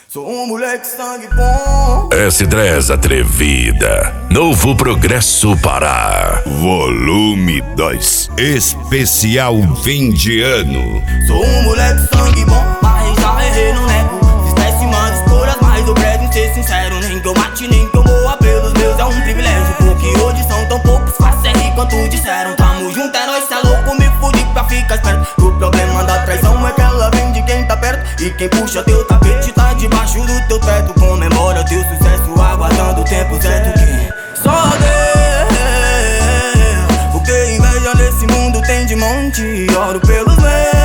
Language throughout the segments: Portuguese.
Sou um moleque sangue bom. S10 Atrevida, Novo Progresso Pará. Volume 2, especial fim de ano. Sou um moleque sangue bom, mas já errei no nego. Fiz péssimas escolhas, mas eu prezo em ser sincero. Nem que eu mate, nem que eu morra pelos meus é um privilégio. Porque hoje são tão poucos, fácil é rir quanto disseram. Tamo junto, é nóis, cê é louco, me fudi pra ficar esperto. O problema da traição é que ela vem de quem tá perto. E quem puxa teu tapete tá debaixo do teu teto. Comemora teu sucesso, aguardando o tempo certo. Que só Deus, porque inveja nesse mundo tem de monte. Oro pelos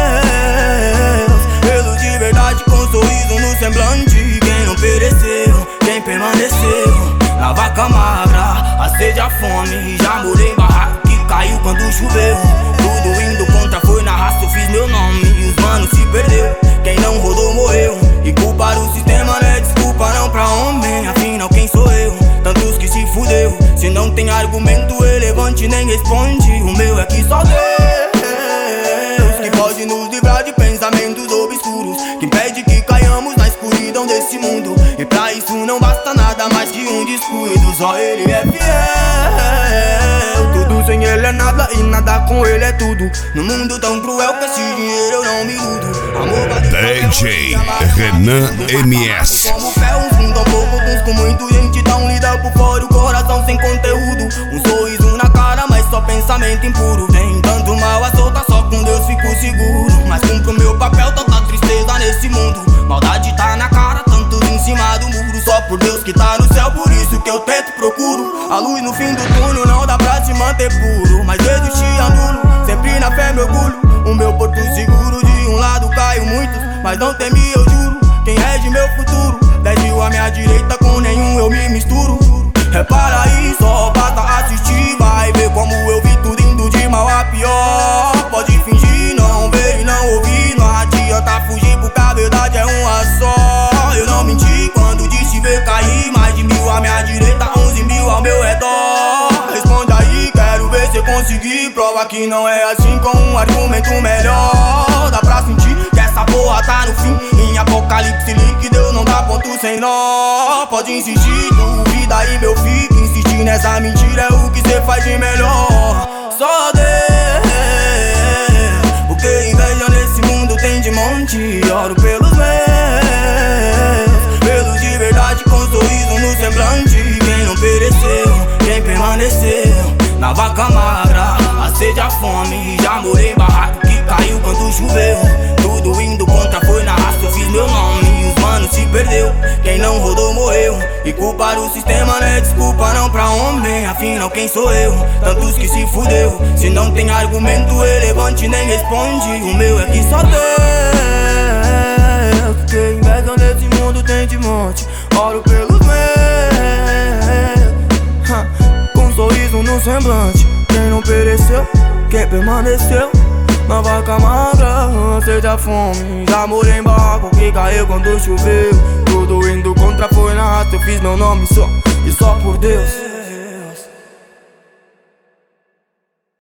meus de verdade com sorriso no semblante. Quem não pereceu, quem permaneceu na vaca magra, a sede, a fome. Já morei em barraco que caiu quando choveu. Tudo indo contra, foi na raça, eu fiz meu nome. E os manos se perdeu, quem não rodou morreu. E culpar o sistema não é desculpa não pra homem. Afinal quem sou eu? Tantos que se fudeu. Se não tem argumento relevante nem responde. O meu é que só Deus que pode nos livrar de pensamentos obscuros, que impede que caiamos na escuridão desse mundo. E pra isso não basta nada mais que um descuido. Só ele é fiel, tudo sem ele é nada e nada com ele é tudo. No mundo tão cruel que esse dinheiro eu não me iludo. DJ Renan MS. Como fé, uns com tão pouco, uns com muito. Gente tão lida por fora, o coração sem conteúdo. Um sorriso na cara, mas só pensamento impuro. Vem tanto mal a solta, só com Deus fico seguro. Mas cumpro meu papel, tanta tristeza nesse mundo. Maldade tá na cara, tantos em cima do muro. Só por Deus que tá no céu, por isso que eu tento, procuro a luz no fim do túnel, não dá pra se manter puro. Mas vezes te anulo, sempre na fé me orgulho. O meu porto seguro, de um lado caio muitos, mas não temi, eu juro. Quem rege meu futuro, 10 mil à minha direita, com nenhum eu me misturo. Repara aí, só basta assistir, vai ver como eu vi tudo indo de mal a pior. Pode fingir, não ver e não ouvir, não adianta fugir porque a verdade é uma só. Eu não menti quando disse ver cair, mais de 1000 à minha direita, 11 mil ao meu redor. Responde aí, quero ver se conseguir. Prova que não é assim com um argumento melhor. Dá pra sentir que essa porra tá no fim. Em apocalipse líquido não dá ponto sem nó. Pode insistir, duvida aí meu filho. Insistir nessa mentira é o que cê faz de melhor. Só Deus, porque inveja nesse mundo tem de monte. Oro pelos meus de verdade com sorriso no semblante. Quem não pereceu, quem permaneceu na vaca magra, a sede, a fome. Já morei em barraco que caiu quando choveu. Tudo indo contra, foi na raça, eu fiz meu nome. E os manos se perdeu, quem não rodou morreu. E culpar o sistema não é desculpa não pra homem. Afinal quem sou eu? Tantos que se fudeu. Se não tem argumento relevante nem responde. O meu é que só Deus, porque inveja nesse mundo tem de monte. Oro pelos meus, com um sorriso no semblante. Quem não pereceu, quem permaneceu na vaca magra, seja a fome. Já morei em barraco que caiu quando choveu. Tudo indo contra, foi na raça, eu fiz meu nome só, e só por Deus.